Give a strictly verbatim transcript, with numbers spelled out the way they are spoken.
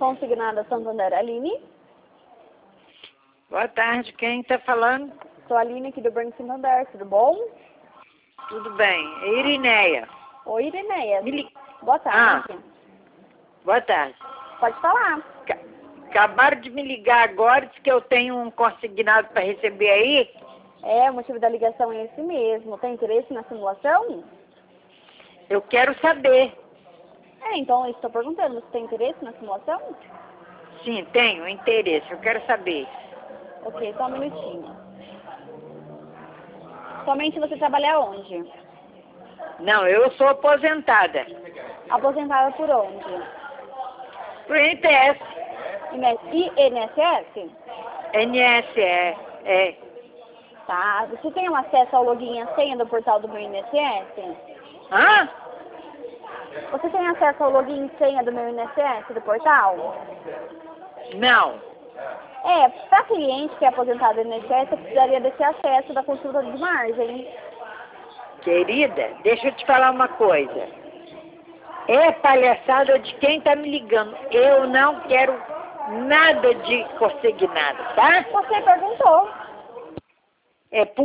Consignada Santander, Aline. Boa tarde, quem está falando? Sou a Aline aqui do Banco Santander, tudo bom? Tudo bem, é Irineia. Oi, Irineia. Me li... Boa tarde. Ah, boa tarde. Pode falar. Ca- Acabaram de me ligar agora, diz que eu tenho um consignado para receber aí. É, o motivo da ligação é esse mesmo. Tem interesse na simulação? Eu quero saber. É, então eu estou perguntando, você tem interesse na simulação? Sim, tenho interesse, eu quero saber. Ok, só um minutinho. Somente você trabalha onde? Não, eu sou aposentada. Aposentada por onde? Pro I N P S. I N S S? N S, é, é. Tá. Você tem um acesso ao login e a senha do portal do meu I N S S? Hã? Você tem acesso ao login e senha do meu I N S S, do portal? Não. É, para cliente que é aposentado do I N S S, eu precisaria desse acesso da consulta de margem. Querida, deixa eu te falar uma coisa. É palhaçada de quem está me ligando. Eu não quero nada de consignado, tá? Você perguntou. É